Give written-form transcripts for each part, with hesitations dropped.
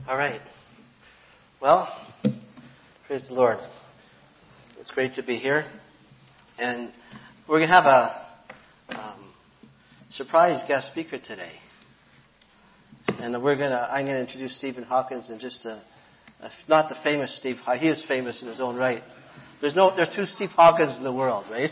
All right. Well, praise the Lord. It's great to be here. And we're going to have a surprise guest speaker today. And I'm going to introduce Stephen Hawkins in just not the famous Steve. He is famous in his own right. There's two Steve Hawkins in the world, right?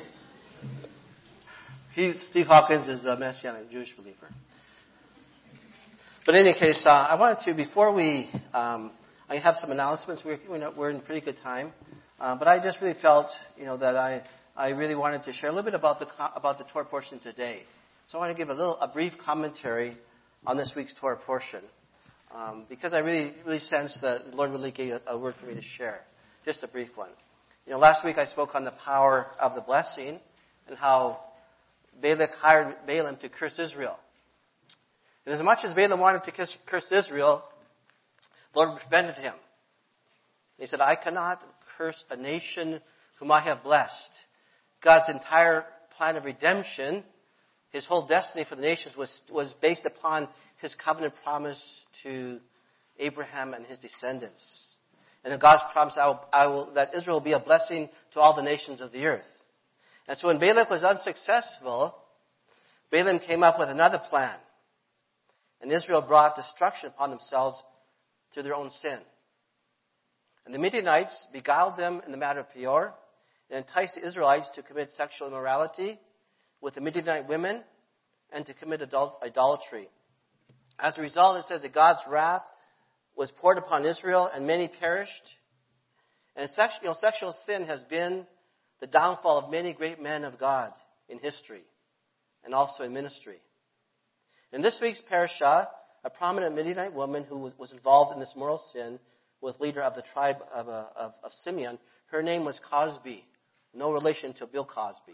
Steve Hawkins is a Messianic Jewish believer. But in any case, I wanted to, before I have some announcements. We're in pretty good time. But I just really felt, that I really wanted to share a little bit about the Torah portion today. So I want to give a brief commentary on this week's Torah portion. Because I really sense that the Lord really gave a word for me to share. Just a brief one. Last week I spoke on the power of the blessing and how Balak hired Balaam to curse Israel. And as much as Balaam wanted to curse Israel, the Lord prevented him. He said, I cannot curse a nation whom I have blessed. God's entire plan of redemption, his whole destiny for the nations was based upon his covenant promise to Abraham and his descendants. And in God's promise, that Israel will be a blessing to all the nations of the earth. And so when Balak was unsuccessful, Balaam came up with another plan. And Israel brought destruction upon themselves through their own sin. And the Midianites beguiled them in the matter of Peor and enticed the Israelites to commit sexual immorality with the Midianite women and to commit idolatry. As a result, it says that God's wrath was poured upon Israel and many perished. And sexual sin has been the downfall of many great men of God in history and also in ministry. In this week's parashah, a prominent Midianite woman who was involved in this moral sin was leader of the tribe of Simeon. Her name was Cosby. No relation to Bill Cosby.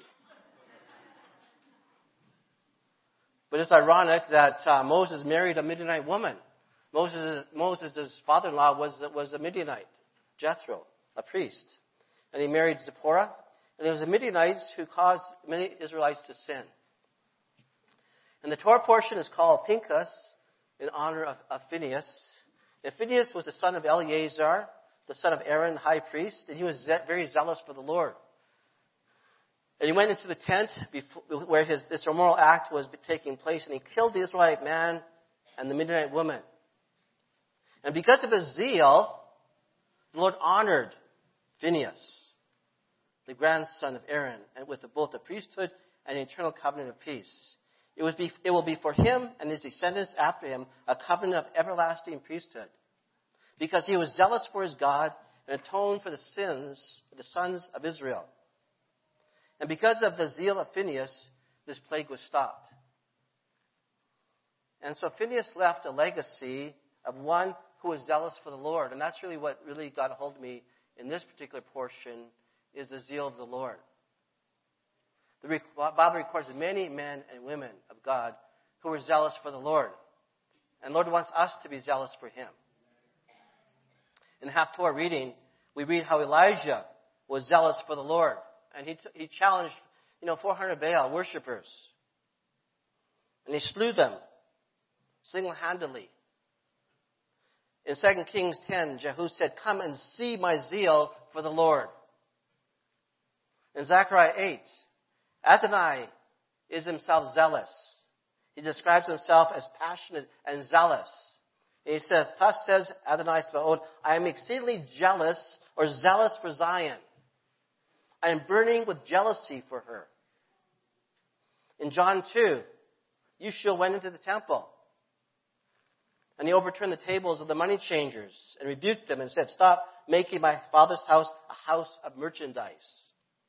But it's ironic that Moses married a Midianite woman. Moses' father-in-law was a Midianite, Jethro, a priest. And he married Zipporah. And it was the Midianites who caused many Israelites to sin. And the Torah portion is called Pinchas in honor of Phinehas. And Phinehas was the son of Eleazar, the son of Aaron, the high priest, and he was very zealous for the Lord. And he went into the tent where this immoral act was taking place, and he killed the Israelite man and the Midianite woman. And because of his zeal, the Lord honored Phinehas, the grandson of Aaron, and with both the priesthood and the eternal covenant of peace. It will be for him and his descendants after him a covenant of everlasting priesthood, because he was zealous for his God and atoned for the sins of the sons of Israel. And because of the zeal of Phinehas, this plague was stopped. And so Phinehas left a legacy of one who was zealous for the Lord. And that's really what really got a hold of me in this particular portion, is the zeal of the Lord. The Bible records many men and women of God who were zealous for the Lord. And the Lord wants us to be zealous for him. In the Haftorah reading, we read how Elijah was zealous for the Lord. And he challenged, 400 Baal worshippers. And he slew them single-handedly. In 2 Kings 10, Jehu said, come and see my zeal for the Lord. In Zechariah 8, Adonai is himself zealous. He describes himself as passionate and zealous. And he says, thus says Adonai Sabaoth, I am exceedingly jealous or zealous for Zion. I am burning with jealousy for her. In John 2, Yeshua went into the temple. And he overturned the tables of the money changers and rebuked them and said, stop making my Father's house a house of merchandise.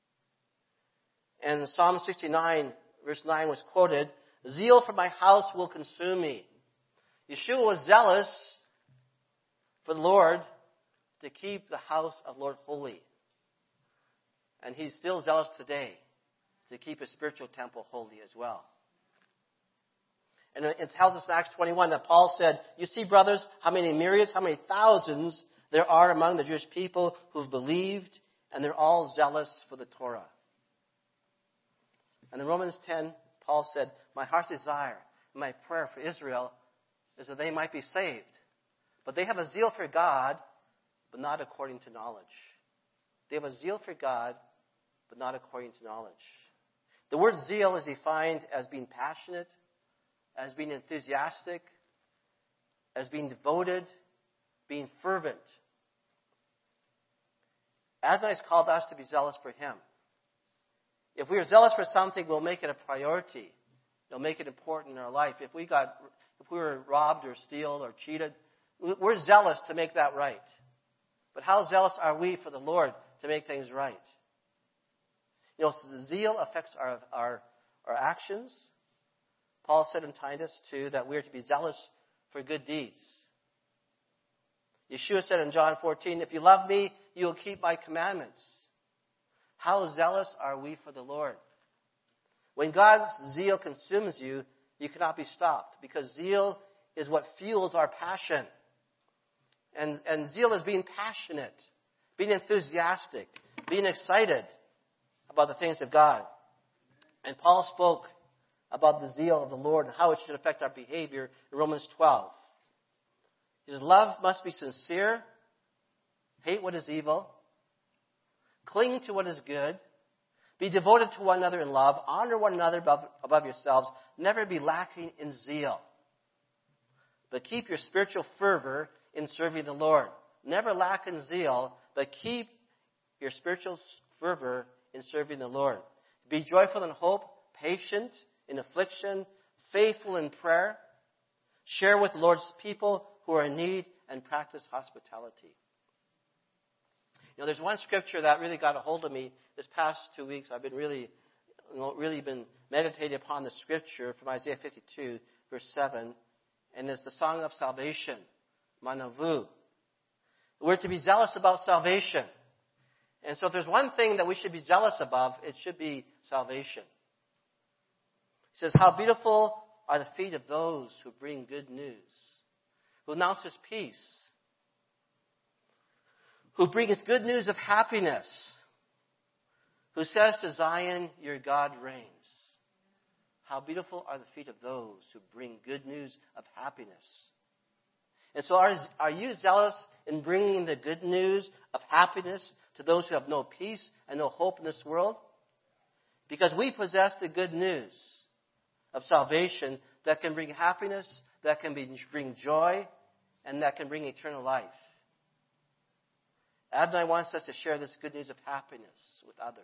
And Psalm 69, verse 9 was quoted, zeal for my house will consume me. Yeshua was zealous for the Lord to keep the house of Lord holy. And he's still zealous today to keep his spiritual temple holy as well. And it tells us in Acts 21 that Paul said, you see, brothers, how many myriads, how many thousands there are among the Jewish people who've believed, and they're all zealous for the Torah. And in Romans 10, Paul said, my heart's desire and my prayer for Israel is that they might be saved. But they have a zeal for God, but not according to knowledge. They have a zeal for God, but not according to knowledge. The word zeal is defined as being passionate, as being enthusiastic, as being devoted, being fervent. Adonai has called us to be zealous for Him. If we are zealous for something, we'll make it a priority. It'll make it important in our life. If we were robbed or stolen or cheated, we're zealous to make that right. But how zealous are we for the Lord to make things right? Zeal affects our actions. Paul said in Titus 2 that we are to be zealous for good deeds. Yeshua said in John 14, if you love me, you will keep my commandments. How zealous are we for the Lord? When God's zeal consumes you, you cannot be stopped, because zeal is what fuels our passion. And zeal is being passionate, being enthusiastic, being excited about the things of God. And Paul spoke about the zeal of the Lord and how it should affect our behavior in Romans 12. He says, love must be sincere, hate what is evil, cling to what is good, be devoted to one another in love, honor one another above yourselves, never be lacking in zeal. But keep your spiritual fervor in serving the Lord. Never lack in zeal, but keep your spiritual fervor in serving the Lord. Be joyful in hope, patient in affliction, faithful in prayer. Share with the Lord's people who are in need, and practice hospitality. There's one scripture that really got a hold of me this past 2 weeks. I've been really been meditating upon the scripture from Isaiah 52, verse 7, and it's the song of salvation, Manavu. We're to be zealous about salvation. And so if there's one thing that we should be zealous about, it should be salvation. He says, how beautiful are the feet of those who bring good news, who announces peace, who brings good news of happiness, who says to Zion, your God reigns. How beautiful are the feet of those who bring good news of happiness. And so are you zealous in bringing the good news of happiness to those who have no peace and no hope in this world? Because we possess the good news of salvation that can bring happiness, that can bring joy, and that can bring eternal life. Adonai wants us to share this good news of happiness with others.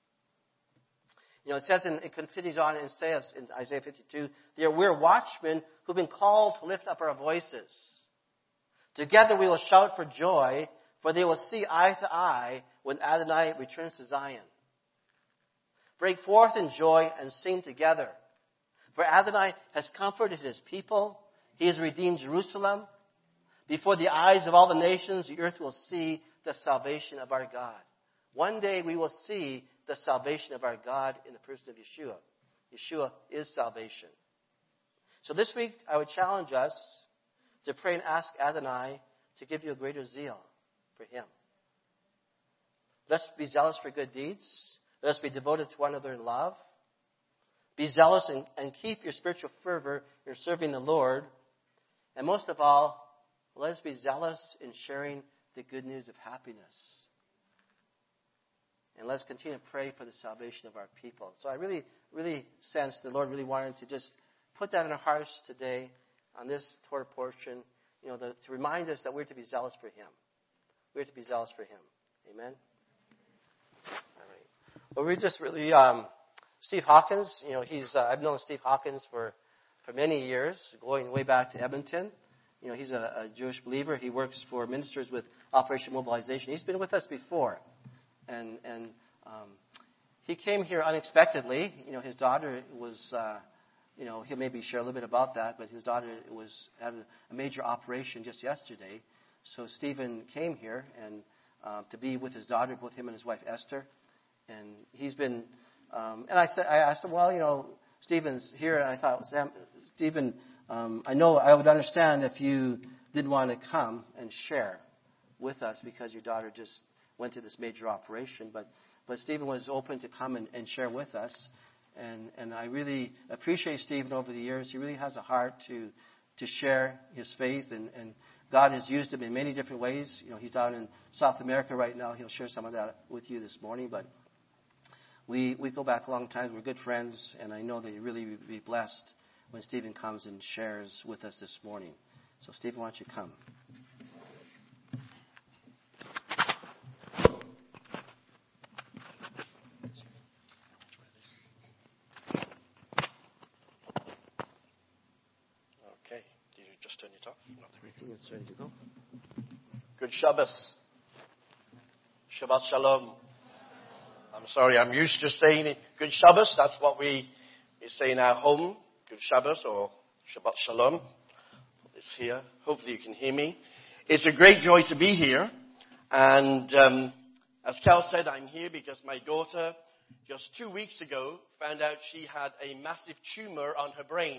It says, it continues on and says in Isaiah 52, we're watchmen who've been called to lift up our voices. Together we will shout for joy, for they will see eye to eye when Adonai returns to Zion. Break forth in joy and sing together. For Adonai has comforted his people. He has redeemed Jerusalem. Before the eyes of all the nations, the earth will see the salvation of our God. One day we will see the salvation of our God in the person of Yeshua. Yeshua is salvation. So this week I would challenge us to pray and ask Adonai to give you a greater zeal for Him. Let's be zealous for good deeds. Let's be devoted to one another in love. Be zealous and keep your spiritual fervor in serving the Lord. And most of all, let us be zealous in sharing the good news of happiness. And let's continue to pray for the salvation of our people. So I really, really sense the Lord really wanted to just put that in our hearts today on this Torah portion, to remind us that we're to be zealous for Him. We're to be zealous for Him. Amen? All right. Well, we're just really, Steve Hawkins, I've known Steve Hawkins for many years, going way back to Edmonton. He's a Jewish believer. He works for ministers with Operation Mobilization. He's been with us before. And he came here unexpectedly. His daughter was, he'll maybe share a little bit about that, but his daughter had a major operation just yesterday. So Stephen came here and to be with his daughter, both him and his wife Esther. And he's been, and I asked him, well, Stephen's here, and I thought, Stephen, I know I would understand if you didn't want to come and share with us because your daughter just went through this major operation. But Stephen was open to come and share with us. And I really appreciate Stephen over the years. He really has a heart to share his faith. And God has used him in many different ways. He's down in South America right now. He'll share some of that with you this morning. But we go back a long time. We're good friends, and I know that you really will be blessed when Stephen comes and shares with us this morning. So, Stephen, why don't you come? Okay. Did you just turn it off? Not everything is ready to go. Good Shabbos. Shabbat Shalom. I'm sorry, I'm used to saying it. Good Shabbos, that's what we say in our home. Good Shabbos or Shabbat Shalom. It's here. Hopefully you can hear me. It's a great joy to be here. And as Cal said, I'm here because my daughter just 2 weeks ago found out she had a massive tumor on her brain,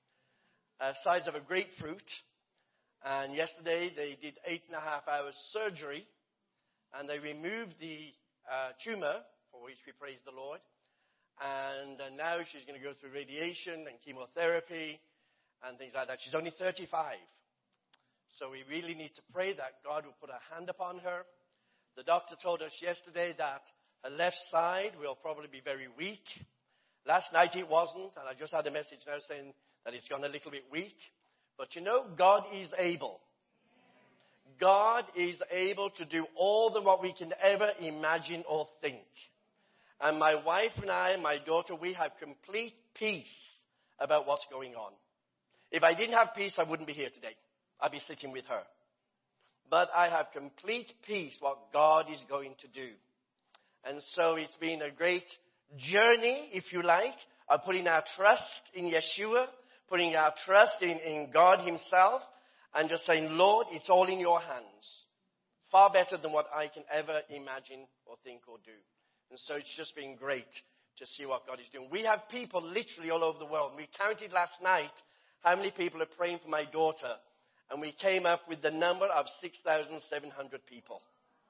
size of a grapefruit. And yesterday they did 8.5 hours surgery, and they removed the tumor, for which we praise the Lord. And now she's going to go through radiation and chemotherapy and things like that. She's only 35. So we really need to pray that God will put a hand upon her. The doctor told us yesterday that her left side will probably be very weak. Last night it wasn't, and I just had a message now saying that it's gone a little bit weak. But God is able. God is able to do all than what we can ever imagine or think. And my wife and I and my daughter, we have complete peace about what's going on. If I didn't have peace, I wouldn't be here today. I'd be sitting with her. But I have complete peace what God is going to do. And so it's been a great journey, if you like, of putting our trust in Yeshua, putting our trust in God himself, and just saying, Lord, it's all in your hands. Far better than what I can ever imagine or think or do. And so it's just been great to see what God is doing. We have people literally all over the world. We counted last night how many people are praying for my daughter. And we came up with the number of 6,700 people.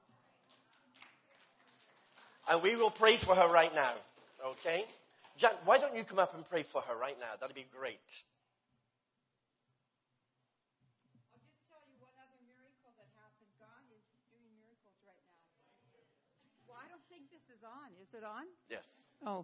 And we will pray for her right now. Okay? Jan, why don't you come up and pray for her right now? That'd be great. I'll just tell you one other miracle that happened. God is doing miracles right now. Well, I don't think this is on. Is it on? Yes. Oh.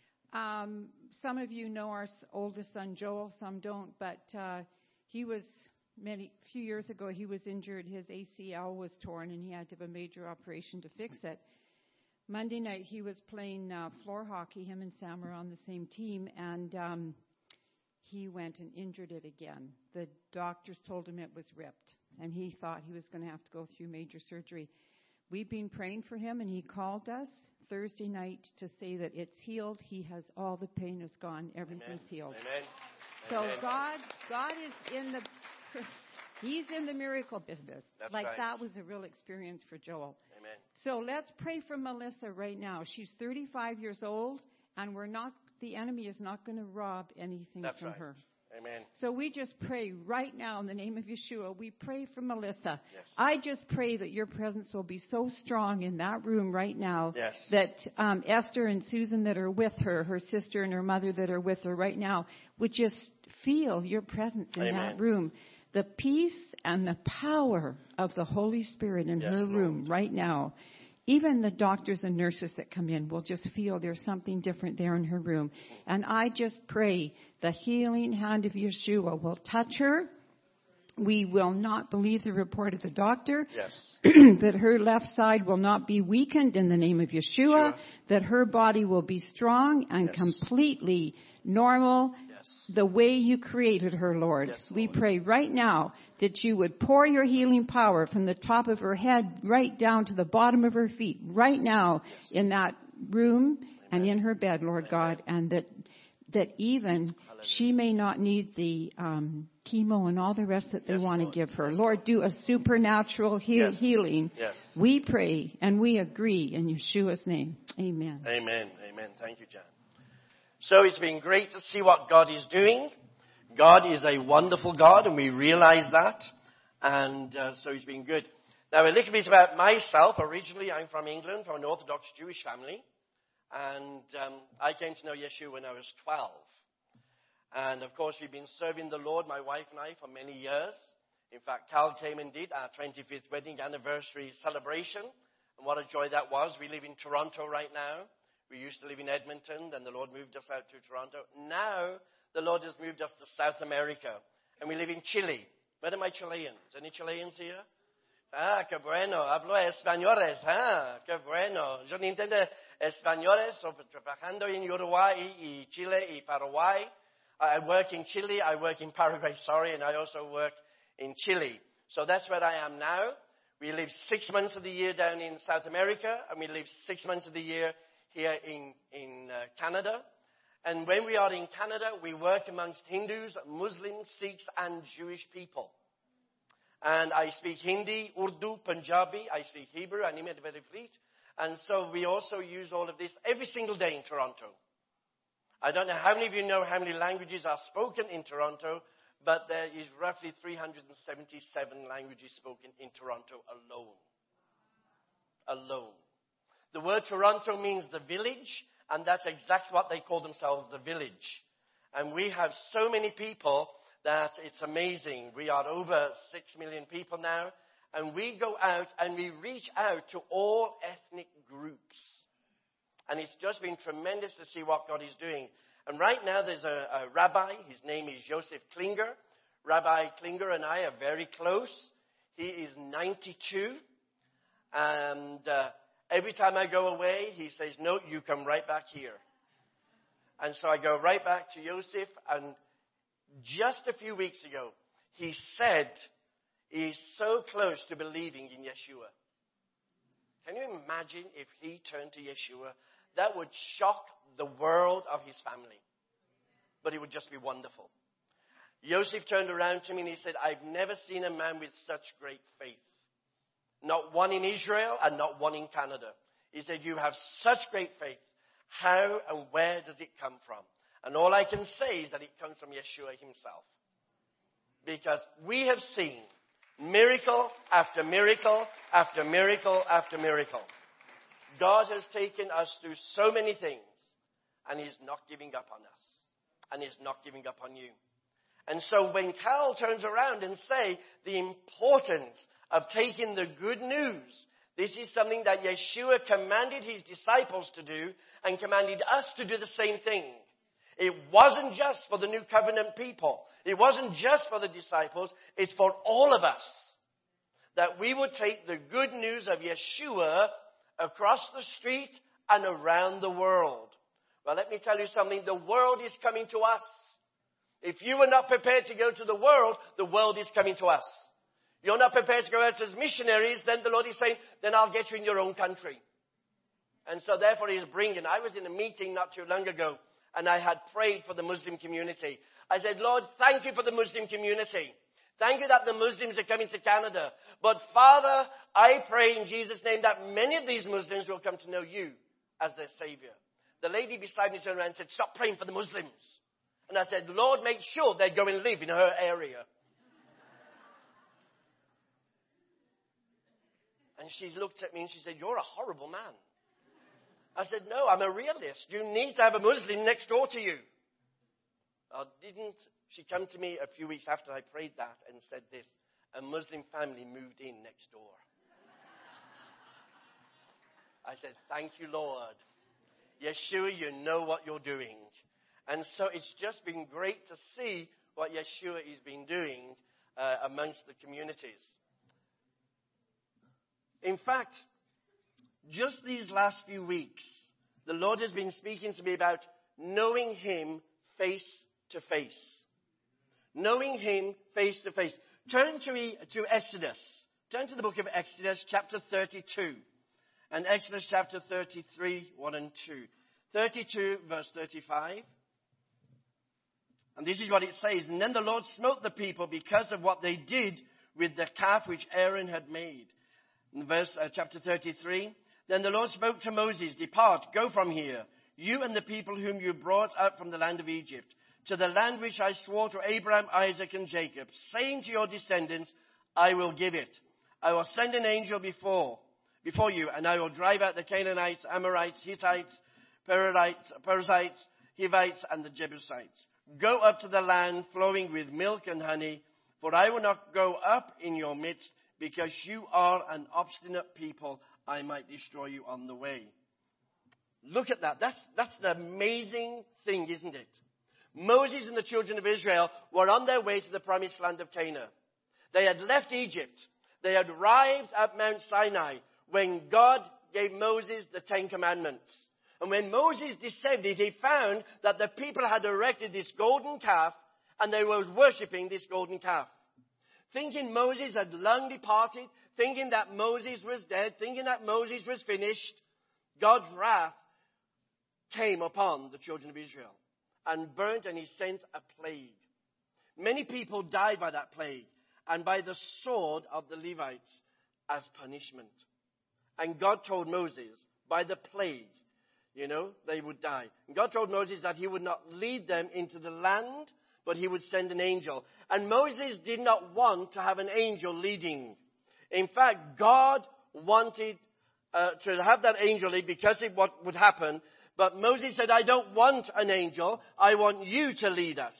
Some of you know our oldest son, Joel. Some don't. But he was few years ago, he was injured. His ACL was torn, and he had to have a major operation to fix it. Monday night, he was playing floor hockey. Him and Sam were on the same team, and he went and injured it again. The doctors told him it was ripped, and he thought he was going to have to go through major surgery. We've been praying for him, and he called us Thursday night to say that it's healed. He has all the pain is gone. Everything's healed. Amen. So Amen. God is in the He's in the miracle business. That's like right. That was a real experience for Joel. Amen. So let's pray for Melissa right now. She's 35 years old, and the enemy is not going to rob anything That's from right. her. Amen. So we just pray right now in the name of Yeshua. We pray for Melissa. Yes. I just pray that your presence will be so strong in that room right now. Yes. That Esther and Susan that are with her, her sister and her mother that are with her right now, would just feel your presence in Amen. that room. The peace and the power of the Holy Spirit in Yes, her room Lord. right now. Even the doctors and nurses that come in will just feel there's something different there in her room. And I just pray the healing hand of Yeshua will touch her. We will not believe the report of the doctor. Yes. That her left side will not be weakened in the name of Yeshua. Sure. That her body will be strong and Yes. completely normal. Yes. The way you created her, Lord. Yes, Lord. We pray right now that you would pour your healing power from the top of her head right down to the bottom of her feet right now Yes. in that room. Amen. And in her bed, Lord Amen. God, and that even Hallelujah. she may not need the chemo and all the rest that they Yes, want to Lord. give her. Yes, Lord, Lord. do a supernatural Yes. healing. Yes. We pray and we agree in Yeshua's name. Amen. Amen. Amen. Thank you, Jan. So it's been great to see what God is doing. God is a wonderful God, and we realize that. And so it's been good. Now, a little bit about myself. Originally, I'm from England, from an Orthodox Jewish family. And I came to know Yeshua when I was 12. And, of course, we've been serving the Lord, my wife and I, for many years. In fact, Carl came and did our 25th wedding anniversary celebration. And what a joy that was. We live in Toronto right now. We used to live in Edmonton, then the Lord moved us out to Toronto. Now, the Lord has moved us to South America. And we live in Chile. Where are my Chileans? Any Chileans here? Ah, qué bueno. Hablo españoles. Ah, qué bueno. Yo no entiendo españoles. Trabajando en Uruguay y Chile y Paraguay. I work in Chile. I work in Paraguay, and I also work in Chile. So that's where I am now. We live 6 months of the year down in South America, and we live 6 months of the year here in Canada. And when we are in Canada, we work amongst Hindus, Muslims, Sikhs, and Jewish people. And I speak Hindi, Urdu, Punjabi. I speak Hebrew, and And so we also use all of this every single day in Toronto. I don't know how many of you know how many languages are spoken in Toronto, but there is roughly 377 languages spoken in Toronto alone. Alone. The word Toronto means the village, and that's exactly what they call themselves, the village. And we have so many people that it's amazing. We are over 6 million people now, and we go out and we reach out to all ethnic groups. And it's just been tremendous to see what God is doing. And right now there's a rabbi. His name is Joseph Klinger. Rabbi Klinger and I are very close. He is 92. And every time I go away, he says, no, you come right back here. And so I go right back to Joseph. And just a few weeks ago, he said he's so close to believing in Yeshua. Can you imagine if he turned to Yeshua? That would shock the world of his family. But it would just be wonderful. Joseph turned around to me and he said, I've never seen a man with such great faith. Not one in Israel and not one in Canada. He said, you have such great faith. How and where does it come from? And all I can say is that it comes from Yeshua himself. Because we have seen miracle after miracle after miracle after miracle. God has taken us through so many things, and he's not giving up on us, and he's not giving up on you. And so when Carl turns around and say the importance of taking the good news, this is something that Yeshua commanded his disciples to do and commanded us to do the same thing. It wasn't just for the New Covenant people. It wasn't just for the disciples. It's for all of us. That we would take the good news of Yeshua across the street and around the world. Well, let me tell you something. The world is coming to us. If you are not prepared to go to the world is coming to us. You're not prepared to go out as missionaries, then the Lord is saying, then I'll get you in your own country. And so therefore he's bringing. I was in a meeting not too long ago, and I had prayed for the Muslim community. I said, Lord, thank you for the Muslim community. Thank you that the Muslims are coming to Canada. But Father, I pray in Jesus' name that many of these Muslims will come to know you as their Savior. The lady beside me turned around and said, stop praying for the Muslims. And I said, Lord, make sure they go and live in her area. And she looked at me and she said, you're a horrible man. I said, no, I'm a realist. You need to have a Muslim next door to you. Didn't she come to me a few weeks after I prayed that and said this? A Muslim family moved in next door. I said, thank you, Lord. Yeshua, you know what you're doing. And so it's just been great to see what Yeshua has been doing amongst the communities. In fact, just these last few weeks, the Lord has been speaking to me about knowing him face to face. Knowing him face to face. Turn to Exodus. Turn to the book of Exodus, chapter 32. And Exodus chapter 33, 1 and 2. 32, verse 35. And this is what it says. And then the Lord smote the people because of what they did with the calf which Aaron had made. In chapter 33. Then the Lord spoke to Moses, depart, go from here, you and the people whom you brought up from the land of Egypt, to the land which I swore to Abraham, Isaac, and Jacob, saying to your descendants, I will give it. I will send an angel before you, and I will drive out the Canaanites, Amorites, Hittites, Perizzites, Hivites, and the Jebusites. Go up to the land flowing with milk and honey, For I will not go up in your midst, because you are an obstinate people. I might destroy you on the way. Look at that. That's an amazing thing, isn't it? Moses and the children of Israel were on their way to the promised land of Canaan. They had left Egypt. They had arrived at Mount Sinai when God gave Moses the 10 Commandments. And when Moses descended, he found that the people had erected this golden calf, and they were worshipping this golden calf. Thinking Moses had long departed, thinking that Moses was dead, thinking that Moses was finished, God's wrath came upon the children of Israel and burnt, and he sent a plague. Many people died by that plague and by the sword of the Levites as punishment. And God told Moses, by the plague, they would die. And God told Moses that he would not lead them into the land, but he would send an angel. And Moses did not want to have an angel leading. In fact, God wanted to have that angel lead because of what would happen. But Moses said, I don't want an angel. I want you to lead us.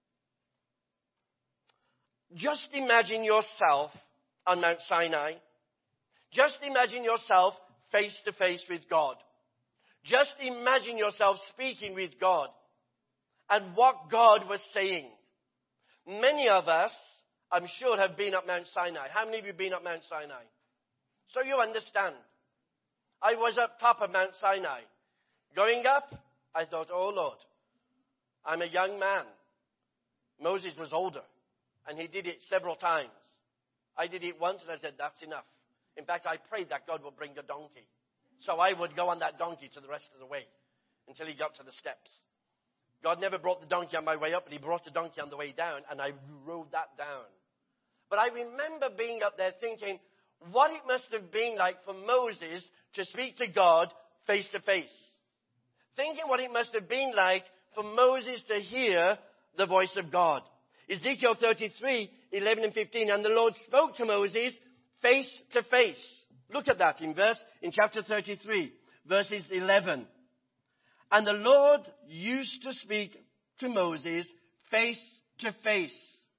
Just imagine yourself on Mount Sinai. Just imagine yourself face to face with God. Just imagine yourself speaking with God and what God was saying. Many of us, I'm sure, have been up Mount Sinai. How many of you have been up Mount Sinai? So you understand. I was up top of Mount Sinai. Going up, I thought, oh Lord, I'm a young man. Moses was older, and he did it several times. I did it once, and I said, that's enough. In fact, I prayed that God would bring a donkey. So I would go on that donkey to the rest of the way until he got to the steps. God never brought the donkey on my way up, but he brought the donkey on the way down, and I rode that down. But I remember being up there thinking what it must have been like for Moses to speak to God face to face. Thinking what it must have been like for Moses to hear the voice of God. Ezekiel 33, 11 and 15. And the Lord spoke to Moses face to face. Look at that in chapter 33, verses 11. And the Lord used to speak to Moses face to face.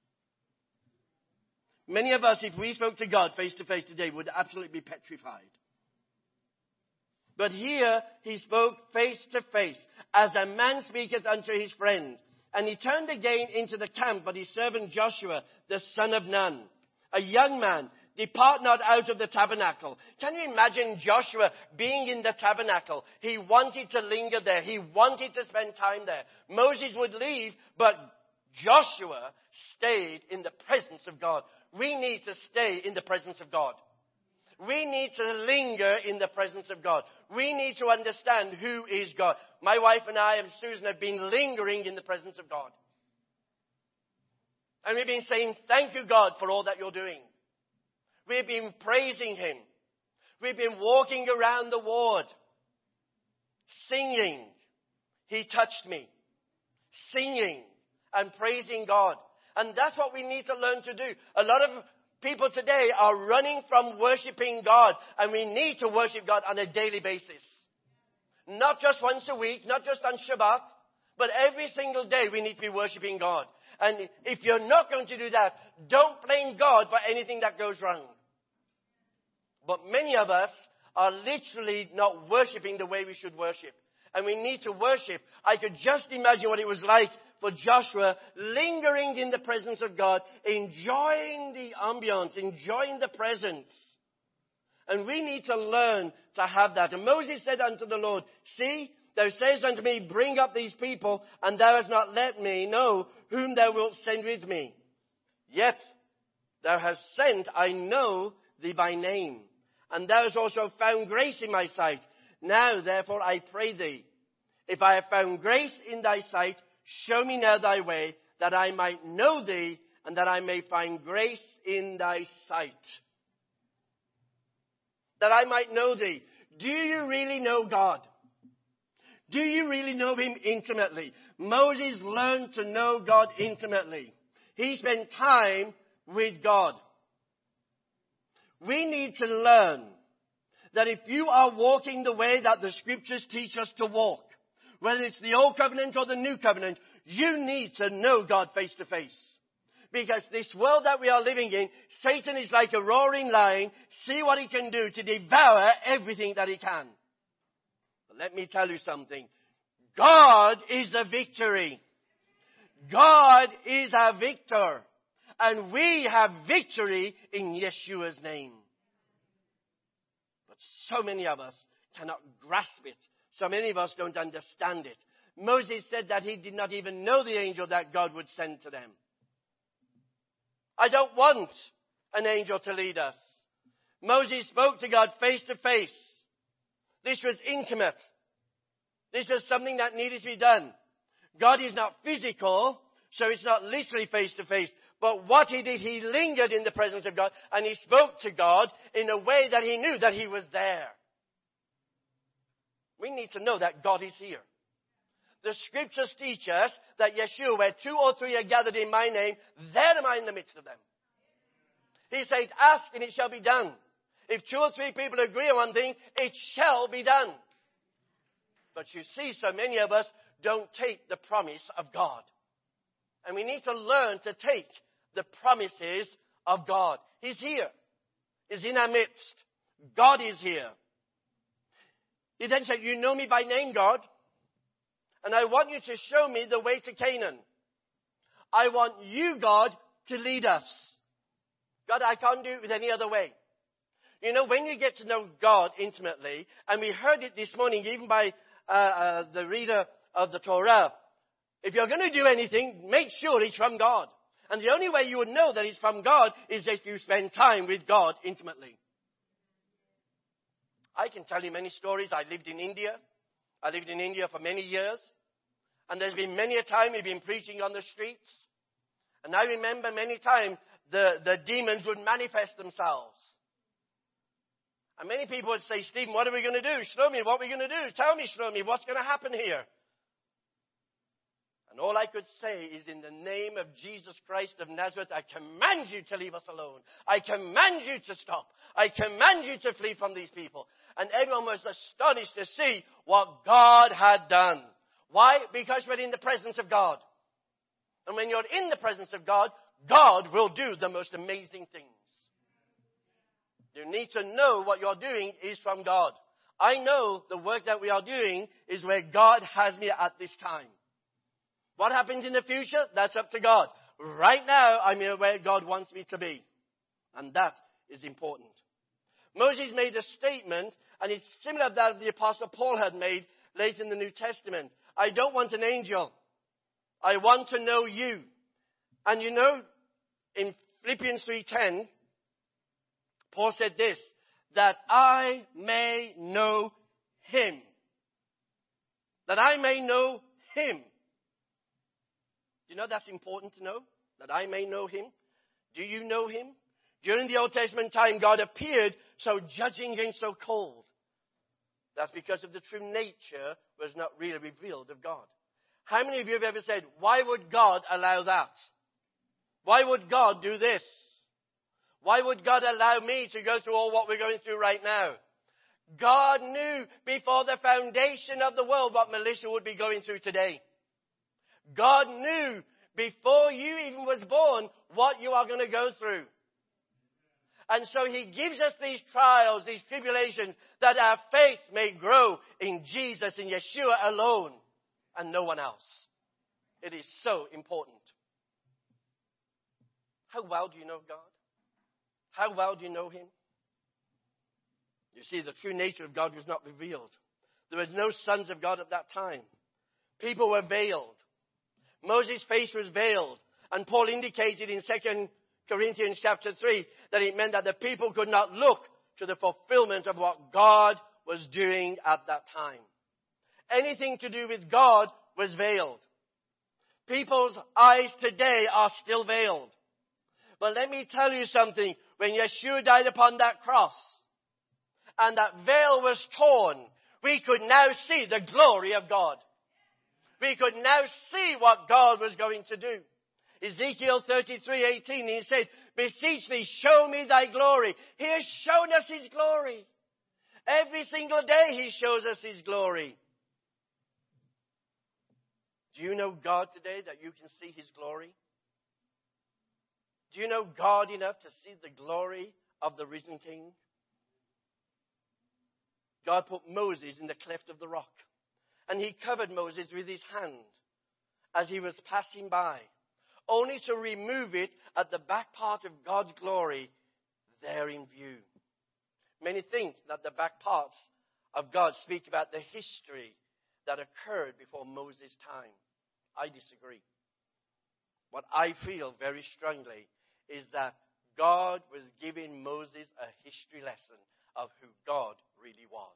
Many of us, if we spoke to God face to face today, would absolutely be petrified. But here he spoke face to face, as a man speaketh unto his friend. And he turned again into the camp, but his servant Joshua, the son of Nun, a young man, depart not out of the tabernacle. Can you imagine Joshua being in the tabernacle? He wanted to linger there. He wanted to spend time there. Moses would leave, but Joshua stayed in the presence of God. We need to stay in the presence of God. We need to linger in the presence of God. We need to understand who is God. My wife and I and Susan have been lingering in the presence of God. And we've been saying, thank you, God, for all that you're doing. We've been praising him. We've been walking around the ward, singing, he touched me, singing and praising God. And that's what we need to learn to do. A lot of people today are running from worshiping God, and we need to worship God on a daily basis. Not just once a week, not just on Shabbat, but every single day we need to be worshiping God. And if you're not going to do that, don't blame God for anything that goes wrong. But many of us are literally not worshiping the way we should worship. And we need to worship. I could just imagine what it was like for Joshua, lingering in the presence of God, enjoying the ambience, enjoying the presence. And we need to learn to have that. And Moses said unto the Lord, see, thou sayest unto me, bring up these people, and thou hast not let me know whom thou wilt send with me. Yet thou hast sent, I know thee by name, and thou hast also found grace in my sight. Now, therefore, I pray thee, if I have found grace in thy sight, show me now thy way, that I might know thee, and that I may find grace in thy sight. That I might know thee. Do you really know God? Do you really know him intimately? Moses learned to know God intimately. He spent time with God. We need to learn that if you are walking the way that the scriptures teach us to walk, whether it's the old covenant or the new covenant, you need to know God face to face. Because this world that we are living in, Satan is like a roaring lion. See what he can do to devour everything that he can. But let me tell you something. God is the victory. God is our victor. And we have victory in Yeshua's name. But so many of us cannot grasp it. So many of us don't understand it. Moses said that he did not even know the angel that God would send to them. I don't want an angel to lead us. Moses spoke to God face to face. This was intimate. This was something that needed to be done. God is not physical, so it's not literally face to face. But what he did, he lingered in the presence of God and he spoke to God in a way that he knew that he was there. We need to know that God is here. The scriptures teach us that Yeshua, where 2 or 3 are gathered in my name, there am I in the midst of them. He said, ask and it shall be done. If 2 or 3 people agree on one thing, it shall be done. But you see, so many of us don't take the promise of God. And we need to learn to take the promises of God. He's here. He's in our midst. God is here. He then said, you know me by name, God. And I want you to show me the way to Canaan. I want you, God, to lead us. God, I can't do it with any other way. You know, when you get to know God intimately, and we heard it this morning even by the reader of the Torah, if you're going to do anything, make sure it's from God. And the only way you would know that it's from God is if you spend time with God intimately. I can tell you many stories. I lived in India. I lived in India for many years. And there's been many a time we've been preaching on the streets. And I remember many times the demons would manifest themselves. And many people would say, Stephen, what are we going to do? Shlomi, what are we going to do? Tell me, Shlomi, what's going to happen here? And all I could say is, in the name of Jesus Christ of Nazareth, I command you to leave us alone. I command you to stop. I command you to flee from these people. And everyone was astonished to see what God had done. Why? Because we're in the presence of God. And when you're in the presence of God, God will do the most amazing things. You need to know what you're doing is from God. I know the work that we are doing is where God has me at this time. What happens in the future? That's up to God. Right now, I'm here where God wants me to be. And that is important. Moses made a statement, and it's similar to that the Apostle Paul had made later in the New Testament. I don't want an angel. I want to know you. And you know, in Philippians 3:10, Paul said this, that I may know him. That I may know him. You know that's important to know? That I may know him. Do you know him? During the Old Testament time, God appeared so judging and so cold. That's because of the true nature was not really revealed of God. How many of you have ever said, why would God allow that? Why would God do this? Why would God allow me to go through all what we're going through right now? God knew before the foundation of the world what Melissa would be going through today. God knew before you even was born what you are going to go through. And so he gives us these trials, these tribulations, that our faith may grow in Jesus, in Yeshua alone, and no one else. It is so important. How well do you know God? How well do you know him? You see, the true nature of God was not revealed. There were no sons of God at that time. People were veiled. Moses' face was veiled. And Paul indicated in 2 Corinthians chapter 3 that it meant that the people could not look to the fulfillment of what God was doing at that time. Anything to do with God was veiled. People's eyes today are still veiled. But let me tell you something. When Yeshua died upon that cross and that veil was torn, we could now see the glory of God. We could now see what God was going to do. Ezekiel 33:18, he said, beseech thee, show me thy glory. He has shown us his glory. Every single day he shows us his glory. Do you know God today that you can see his glory? Do you know God enough to see the glory of the risen King? God put Moses in the cleft of the rock, and he covered Moses with his hand as he was passing by, only to remove it at the back part of God's glory there in view. Many think that the back parts of God speak about the history that occurred before Moses' time. I disagree. What I feel very strongly is that God was giving Moses a history lesson of who God really was.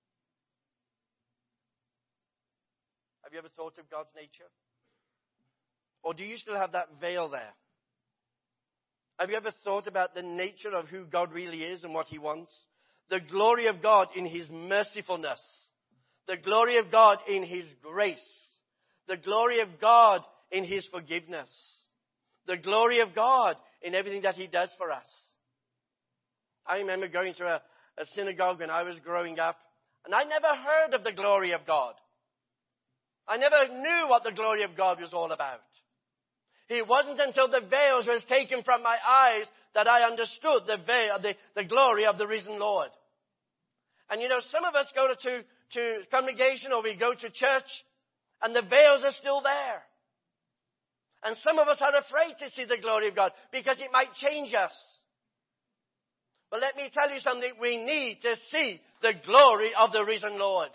Have you ever thought of God's nature? Or do you still have that veil there? Have you ever thought about the nature of who God really is and what he wants? The glory of God in his mercifulness. The glory of God in his grace. The glory of God in his forgiveness. The glory of God in everything that he does for us. I remember going to a synagogue when I was growing up, and I never heard of the glory of God. I never knew what the glory of God was all about. It wasn't until the veils was taken from my eyes that I understood the glory of the risen Lord. And you know, some of us go to congregation or we go to church and the veils are still there. And some of us are afraid to see the glory of God because it might change us. But let me tell you something. We need to see the glory of the risen Lord.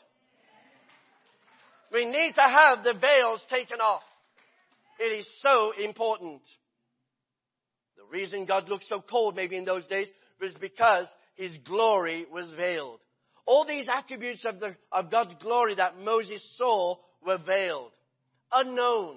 We need to have the veils taken off. It is so important. The reason God looked so cold maybe in those days was because his glory was veiled. All these attributes of God's glory that Moses saw were veiled, unknown.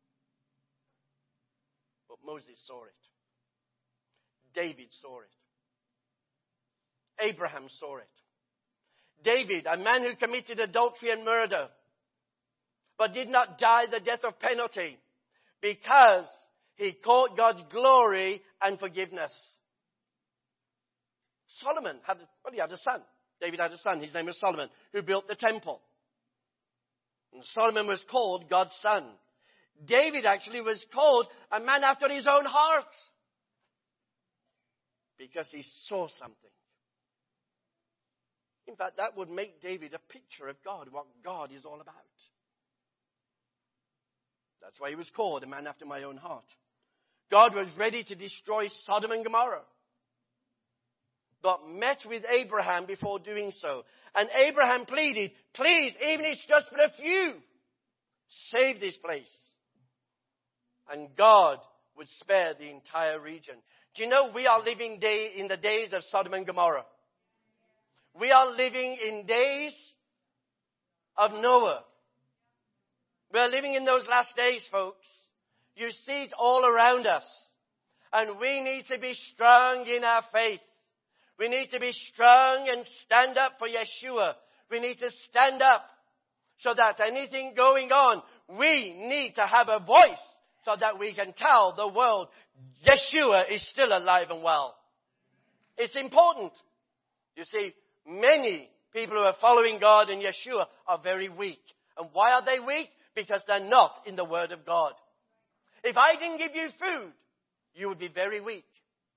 But Moses saw it. David saw it. Abraham saw it. David, a man who committed adultery and murder, but did not die the death of penalty, because he caught God's glory and forgiveness. Solomon had a son. David had a son. His name was Solomon, who built the temple. And Solomon was called God's son. David actually was called a man after his own heart, because he saw something. In fact, that would make David a picture of God, what God is all about. That's why he was called a man after my own heart. God was ready to destroy Sodom and Gomorrah, but met with Abraham before doing so. And Abraham pleaded, please, even if it's just for a few, save this place. And God would spare the entire region. Do you know we are living in the days of Sodom and Gomorrah? We are living in days of Noah. We're living in those last days, folks. You see it all around us. And we need to be strong in our faith. We need to be strong and stand up for Yeshua. We need to stand up so that anything going on, we need to have a voice so that we can tell the world Yeshua is still alive and well. It's important. You see, many people who are following God and Yeshua are very weak. And why are they weak? Because they're not in the Word of God. If I didn't give you food, you would be very weak.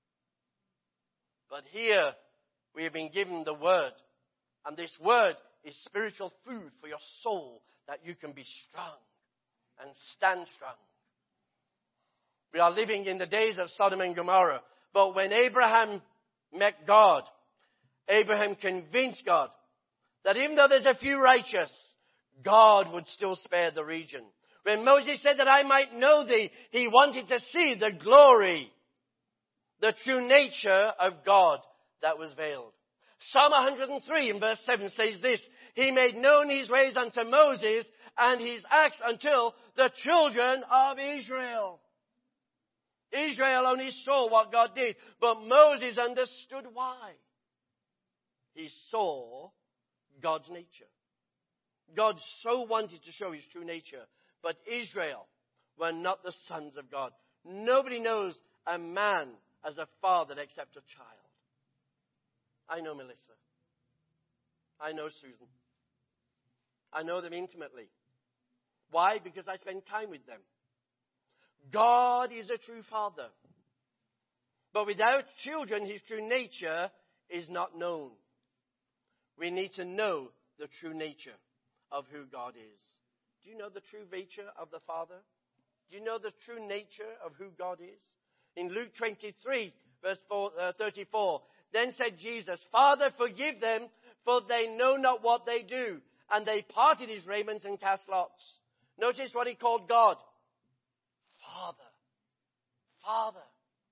But here, we have been given the Word. And this Word is spiritual food for your soul, that you can be strong and stand strong. We are living in the days of Sodom and Gomorrah. But when Abraham met God, Abraham convinced God that even though there's a few righteous, God would still spare the region. When Moses said that I might know thee, he wanted to see the glory, the true nature of God that was veiled. Psalm 103 in verse 7 says this, he made known his ways unto Moses and his acts until the children of Israel. Israel only saw what God did, but Moses understood why. He saw God's nature. God so wanted to show his true nature, but Israel were not the sons of God. Nobody knows a man as a father except a child. I know Melissa. I know Susan. I know them intimately. Why? Because I spend time with them. God is a true father. But without children, his true nature is not known. We need to know the true nature of who God is. Do you know the true nature of the Father? Do you know the true nature of who God is? In Luke 23, verse 34, then said Jesus, Father, forgive them, for they know not what they do. And they parted his raiments and cast lots. Notice what he called God. Father. Father.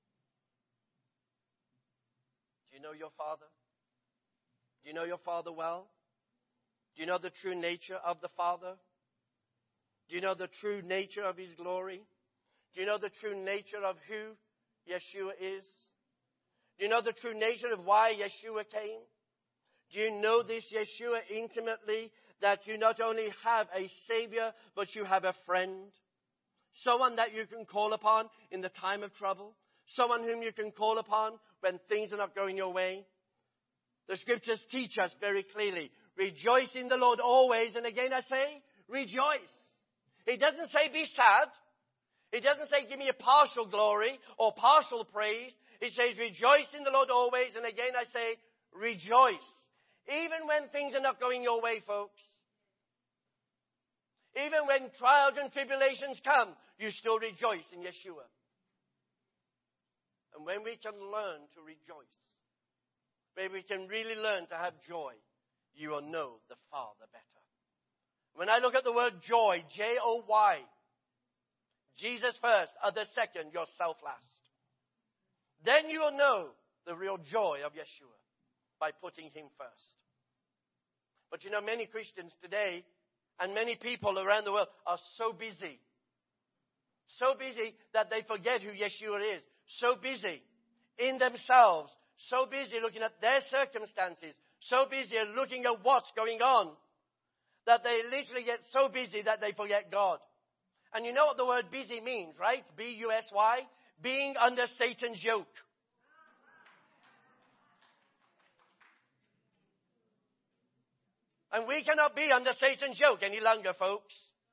Do you know your Father? Do you know your Father well? Do you know the true nature of the Father? Do you know the true nature of his glory? Do you know the true nature of who Yeshua is? Do you know the true nature of why Yeshua came? Do you know this Yeshua intimately, that you not only have a Savior, but you have a friend? Someone that you can call upon in the time of trouble. Someone whom you can call upon when things are not going your way. The scriptures teach us very clearly, rejoice in the Lord always. And again I say, rejoice. It doesn't say be sad. It doesn't say give me a partial glory or partial praise. It says rejoice in the Lord always. And again I say rejoice. Even when things are not going your way, folks. Even when trials and tribulations come, you still rejoice in Yeshua. And when we can learn to rejoice, when we can really learn to have joy, you will know the Father better. When I look at the word joy, J-O-Y, Jesus first, others second, yourself last. Then you will know the real joy of Yeshua by putting him first. But you know, many Christians today and many people around the world are so busy that they forget who Yeshua is. So busy in themselves, so busy looking at their circumstances, so busy looking at what's going on, that they literally get so busy that they forget God. And you know what the word busy means, right? B-U-S-Y, being under Satan's yoke. And we cannot be under Satan's yoke any longer, folks.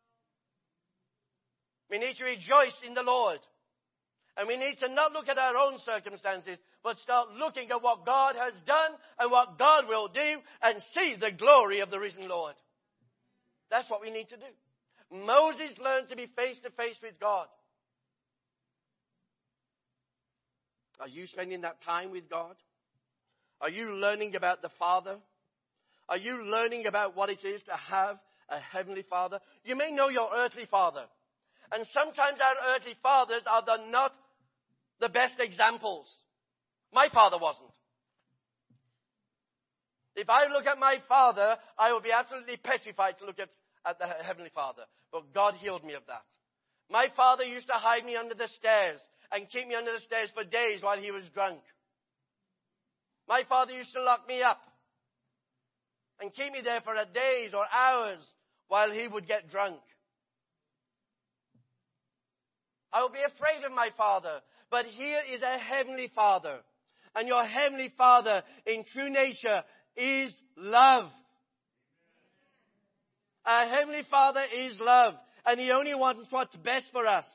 We need to rejoice in the Lord. And we need to not look at our own circumstances, but start looking at what God has done and what God will do and see the glory of the risen Lord. That's what we need to do. Moses learned to be face to face with God. Are you spending that time with God? Are you learning about the Father? Are you learning about what it is to have a heavenly Father? You may know your earthly father. And sometimes our earthly fathers are not the best examples. My father wasn't. If I look at my father, I will be absolutely petrified to look at the Heavenly Father. But God healed me of that. My father used to hide me under the stairs and keep me under the stairs for days while he was drunk. My father used to lock me up and keep me there for days or hours while he would get drunk. I will be afraid of my father. But here is a heavenly Father. And your heavenly Father in true nature is love. Our heavenly Father is love. And he only wants what's best for us.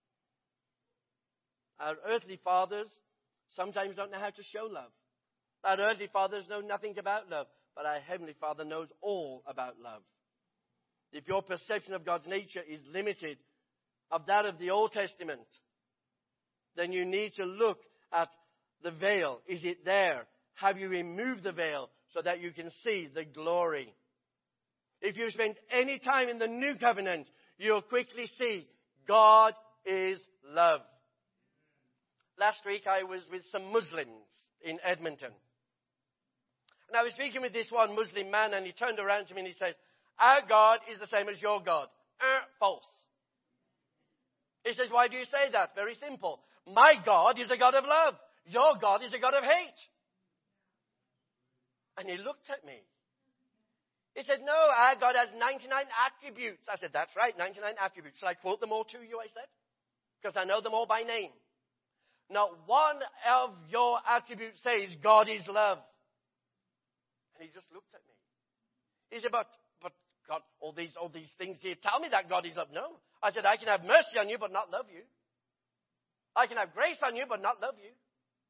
Our earthly fathers sometimes don't know how to show love. Our earthly fathers know nothing about love. But our heavenly Father knows all about love. If your perception of God's nature is limited of that of the Old Testament, then you need to look at the veil. Is it there? Have you removed the veil so that you can see the glory? If you spend any time in the New Covenant, you'll quickly see God is love. Last week I was with some Muslims in Edmonton. And I was speaking with this one Muslim man, and he turned around to me and he says, our God is the same as your God. False. He says, why do you say that? Very simple. My God is a God of love. Your God is a God of hate. And he looked at me. He said, no, our God has 99 attributes. I said, that's right, 99 attributes. Shall I quote them all to you, I said? Because I know them all by name. Not one of your attributes says God is love. And he just looked at me. He said, but God, all these things here tell me that God is love. No. I said, I can have mercy on you, but not love you. I can have grace on you, but not love you.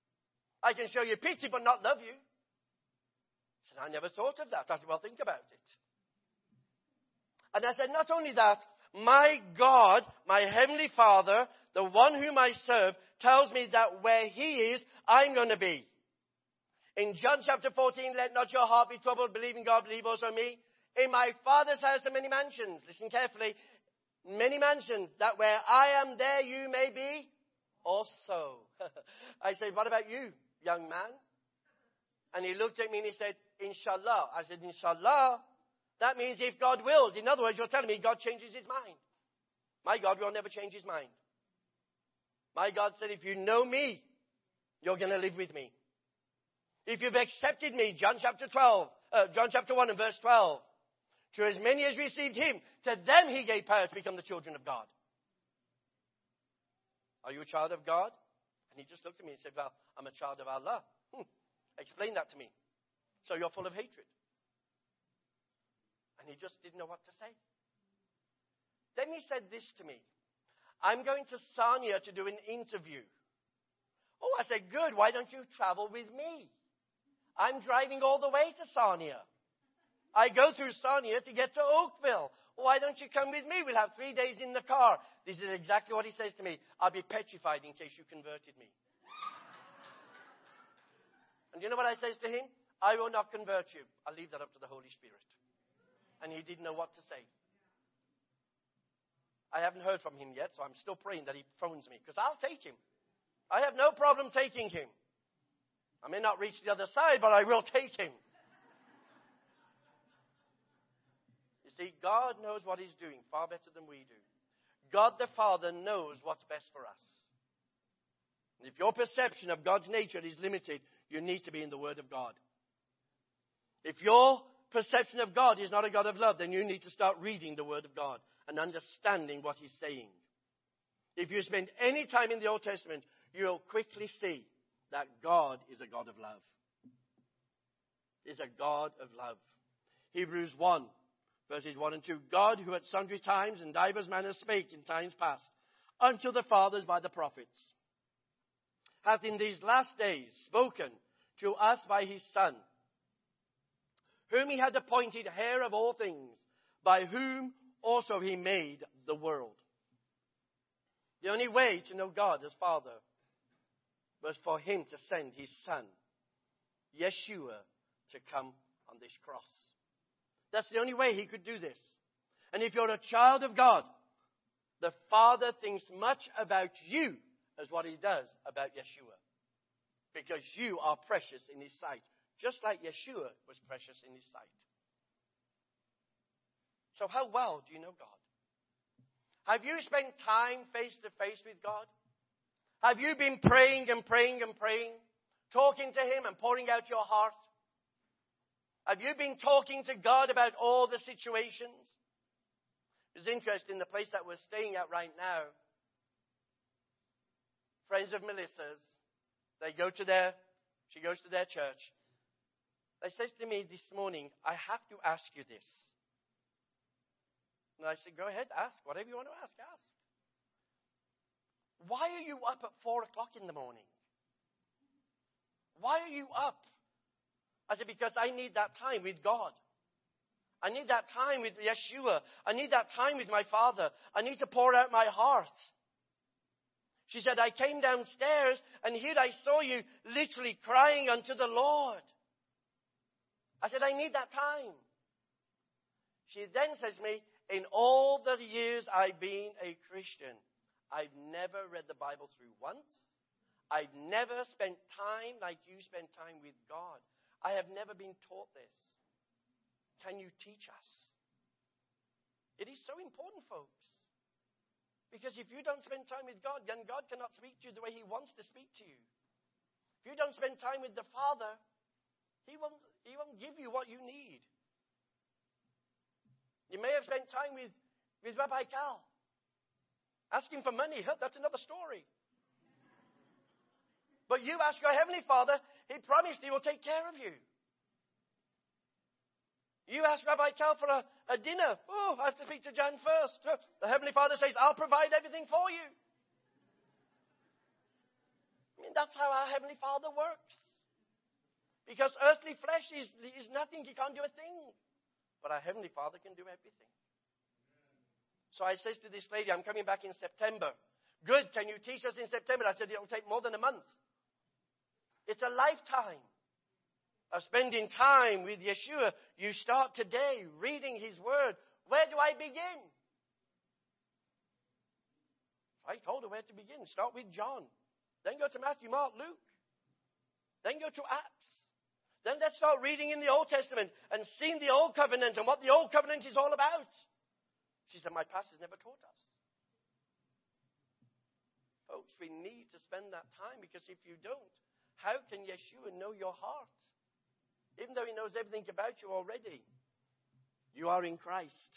I can show you pity but not love you. He said, I never thought of that. I said, well, think about it. And I said, not only that, my God, my Heavenly Father, the one whom I serve, tells me that where He is, I'm going to be. In John chapter 14, let not your heart be troubled. Believe in God, believe also in me. In my Father's house are many mansions. Listen carefully. Many mansions, that where I am there you may be also. I said, what about you, young man? And he looked at me and he said, Inshallah. I said, Inshallah? That means if God wills. In other words, you're telling me God changes His mind. My God will never change His mind. My God said, if you know me, you're going to live with me. If you've accepted me, John chapter 1 and verse 12. To as many as received Him, to them He gave power to become the children of God. Are you a child of God? And he just looked at me and said, well, I'm a child of Allah. Explain that to me. So you're full of hatred. And he just didn't know what to say. Then he said this to me. I'm going to Sarnia to do an interview. Oh, I said, good. Why don't you travel with me? I'm driving all the way to Sarnia. I go through Sarnia to get to Oakville. Why don't you come with me? We'll have 3 days in the car. This is exactly what he says to me. I'll be petrified in case you converted me. And you know what I says to him? I will not convert you. I'll leave that up to the Holy Spirit. And he didn't know what to say. I haven't heard from him yet, so I'm still praying that he phones me, because I'll take him. I have no problem taking him. I may not reach the other side, but I will take him. You see, God knows what He's doing far better than we do. God the Father knows what's best for us. And if your perception of God's nature is limited, you need to be in the Word of God. If your perception of God is not a God of love, then you need to start reading the Word of God and understanding what He's saying. If you spend any time in the Old Testament, you'll quickly see that God is a God of love. Is a God of love. Hebrews 1, verses 1 and 2. God, who at sundry times and divers manners spake in times past unto the fathers by the prophets, hath in these last days spoken to us by His Son, whom He had appointed heir of all things, by whom also He made the world. The only way to know God as Father was for Him to send His Son, Yeshua, to come on this cross. That's the only way He could do this. And if you're a child of God, the Father thinks much about you as what He does about Yeshua. Because you are precious in His sight, just like Yeshua was precious in His sight. So how well do you know God? Have you spent time face to face with God? Have you been praying and praying and praying, talking to Him and pouring out your heart? Have you been talking to God about all the situations? It's interesting, the place that we're staying at right now, friends of Melissa's, she goes to their church. They says to me this morning, I have to ask you this. And I said, go ahead, ask. Whatever you want to ask, ask. Why are you up at 4 o'clock in the morning? Why are you up? I said, because I need that time with God. I need that time with Yeshua. I need that time with my Father. I need to pour out my heart. She said, I came downstairs and here I saw you literally crying unto the Lord. I said, I need that time. She then says to me, in all the years I've been a Christian, I've never read the Bible through once. I've never spent time like you spend time with God. I have never been taught this. Can you teach us? It is so important, folks. Because if you don't spend time with God, then God cannot speak to you the way He wants to speak to you. If you don't spend time with the Father, He won't give you what you need. You may have spent time with Rabbi Cal. Asking for money, that's another story. But you ask your Heavenly Father, He promised He will take care of you. You ask Rabbi Cal for a dinner. Oh, I have to speak to Jan first. The Heavenly Father says, I'll provide everything for you. I mean, that's how our Heavenly Father works. Because earthly flesh is nothing. He can't do a thing. But our Heavenly Father can do everything. So I says to this lady, I'm coming back in September. Good, can you teach us in September? I said, it'll take more than a month. It's a lifetime of spending time with Yeshua. You start today reading His Word. Where do I begin? I told her where to begin. Start with John. Then go to Matthew, Mark, Luke. Then go to Acts. Then let's start reading in the Old Testament and seeing the Old Covenant and what the Old Covenant is all about. She said, my pastor's never taught us. Folks, we need to spend that time, because if you don't, how can Yeshua know your heart? Even though He knows everything about you already. You are in Christ.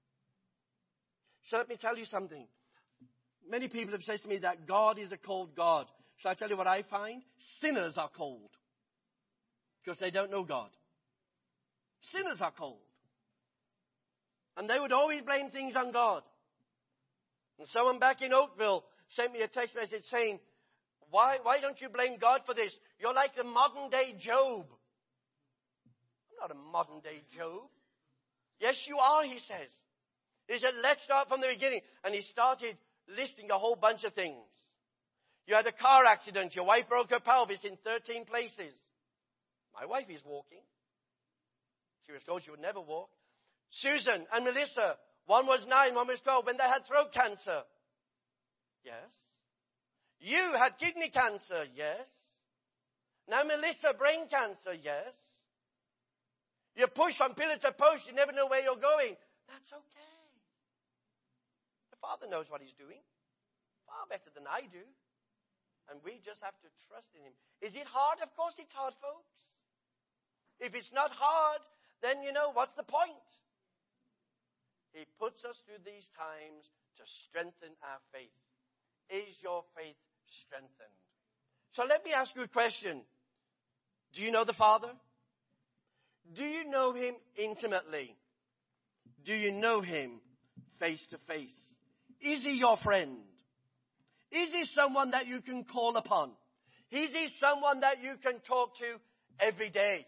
So let me tell you something. Many people have said to me that God is a cold God. Shall I tell you what I find? Sinners are cold. Because they don't know God. Sinners are cold. And they would always blame things on God. And someone back in Oakville sent me a text message saying, why don't you blame God for this? You're like the modern day Job. I'm not a modern day Job. Yes, you are, he says. He said, let's start from the beginning. And he started listing a whole bunch of things. You had a car accident. Your wife broke her pelvis in 13 places. My wife is walking. She was told she would never walk. Susan and Melissa, one was 9, one was 12, when they had throat cancer. Yes. You had kidney cancer. Yes. Now Melissa, brain cancer. Yes. You're pushed from pillar to post. You never know where you're going. That's okay. The Father knows what He's doing. Far better than I do. And we just have to trust in Him. Is it hard? Of course it's hard, folks. If it's not hard, then, what's the point? He puts us through these times to strengthen our faith. Is your faith strengthened? So let me ask you a question. Do you know the Father? Do you know Him intimately? Do you know Him face to face? Is He your friend? Is He someone that you can call upon? Is He someone that you can talk to every day?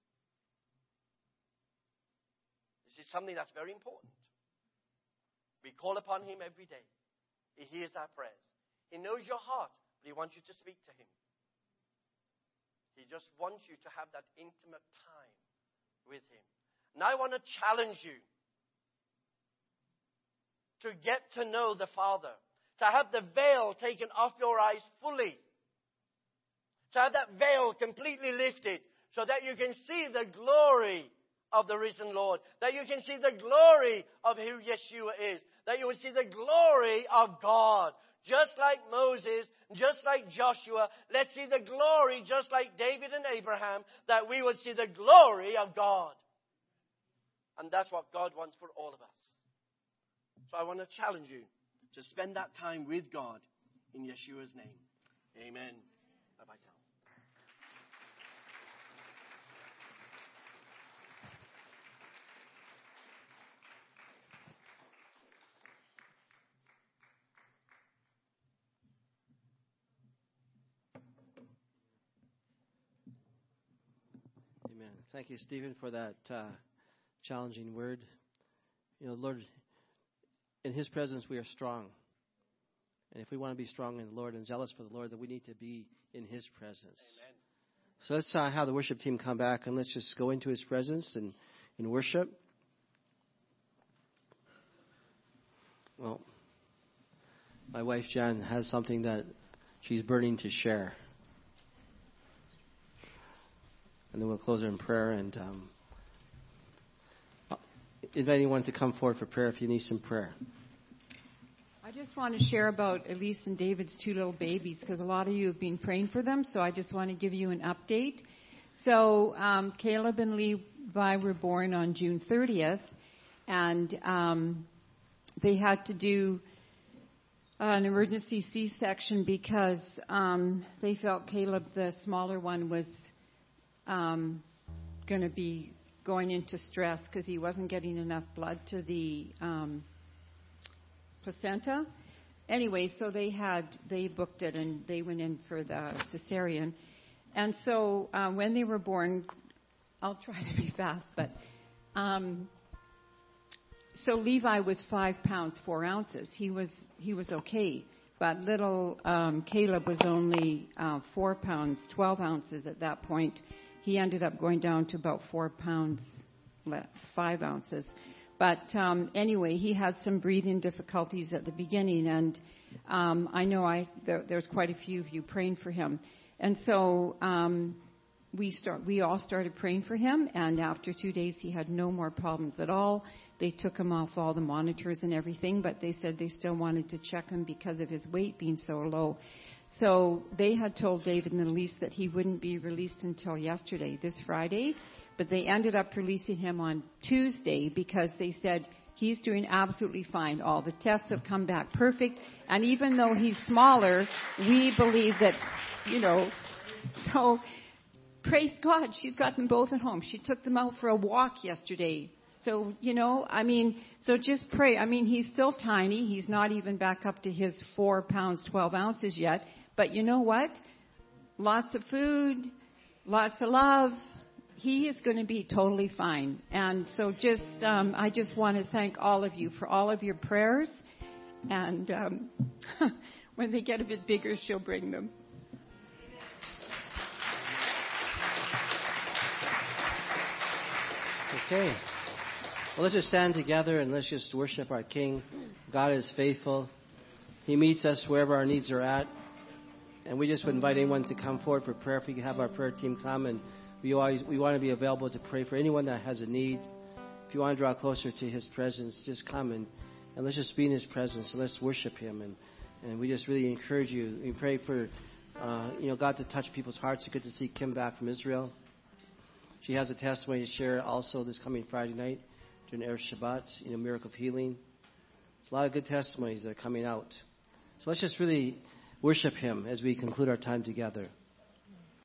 This is something that's very important. We call upon Him every day. He hears our prayers. He knows your heart, but He wants you to speak to Him. He just wants you to have that intimate time with Him. And I want to challenge you to get to know the Father. To have the veil taken off your eyes fully. To have that veil completely lifted so that you can see the glory of the risen Lord. That you can see the glory of who Yeshua is. That you will see the glory of God. Just like Moses, just like Joshua, let's see the glory just like David and Abraham, that we would see the glory of God. And that's what God wants for all of us. So I want to challenge you to spend that time with God in Yeshua's name. Amen. Bye-bye. Amen. Thank you, Stephen, for that challenging word. Lord, in His presence we are strong. And if we want to be strong in the Lord and zealous for the Lord, then we need to be in His presence. Amen. So let's have the worship team come back, and let's just go into His presence and in worship. Well, my wife Jan has something that she's burning to share. And then we'll close in prayer and invite anyone to come forward for prayer if you need some prayer. I just want to share about Elise and David's 2 little babies, because a lot of you have been praying for them, so I just want to give you an update. So Caleb and Levi were born on June 30th, and they had to do an emergency C-section because they felt Caleb, the smaller one, was going to be going into stress because he wasn't getting enough blood to the placenta. anyway, so they booked it and they went in for the cesarean. And so when they were born, I'll try to be fast, but so Levi was 5 pounds 4 ounces. He was okay, but little Caleb was only 4 pounds 12 ounces at that point. He ended up going down to about 4 pounds 5 ounces. But anyway, he had some breathing difficulties at the beginning, and I know there's quite a few of you praying for him. And so we all started praying for him, and after 2 days he had no more problems at all. They took him off all the monitors and everything, but they said they still wanted to check him because of his weight being so low. So they had told David and Elise that he wouldn't be released until yesterday, this Friday, but they ended up releasing him on Tuesday because they said he's doing absolutely fine. All the tests have come back perfect, and even though he's smaller, we believe that, so praise God, she's got them both at home. She took them out for a walk yesterday. So, so just pray. He's still tiny. He's not even back up to his 4 pounds 12 ounces yet. But you know what? Lots of food, lots of love. He is going to be totally fine. And so I just want to thank all of you for all of your prayers. And when they get a bit bigger, she'll bring them. Okay. Well, let's just stand together and let's just worship our King. God is faithful. He meets us wherever our needs are at. And we just would invite anyone to come forward for prayer. If we could have our prayer team come, and we want to be available to pray for anyone that has a need. If you want to draw closer to His presence, just come and let's just be in His presence. And let's worship Him. And we just really encourage you. We pray for God to touch people's hearts. It's good to see Kim back from Israel. She has a testimony to share also this coming Friday night during Erev Shabbat, miracle of healing. There's a lot of good testimonies that are coming out. So let's just really worship Him as we conclude our time together.